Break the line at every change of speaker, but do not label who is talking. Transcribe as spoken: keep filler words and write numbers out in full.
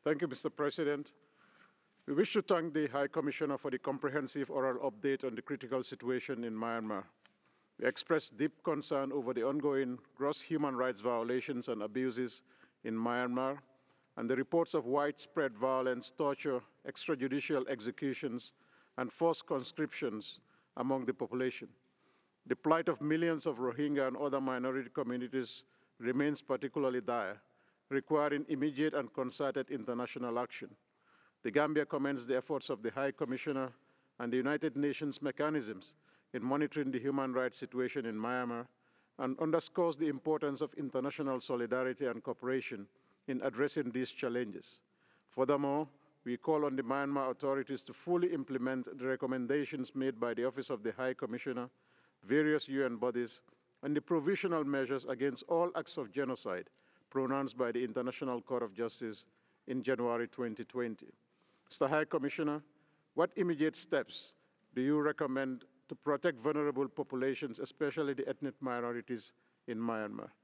Thank you, Mister President. We wish to thank the High Commissioner for the comprehensive oral update on the critical situation in Myanmar. We express deep concern over the ongoing gross human rights violations and abuses in Myanmar and the reports of widespread violence, torture, extrajudicial executions, and forced conscriptions among the population. The plight of millions of Rohingya and other minority communities remains particularly dire, requiring immediate and concerted international action. The Gambia commends the efforts of the High Commissioner and the United Nations mechanisms in monitoring the human rights situation in Myanmar and underscores the importance of international solidarity and cooperation in addressing these challenges. Furthermore, we call on the Myanmar authorities to fully implement the recommendations made by the Office of the High Commissioner, various U N bodies, and the provisional measures against all acts of genocide pronounced by the International Court of Justice in January twenty twenty. Mister High Commissioner, what immediate steps do you recommend to protect vulnerable populations, especially the ethnic minorities in Myanmar?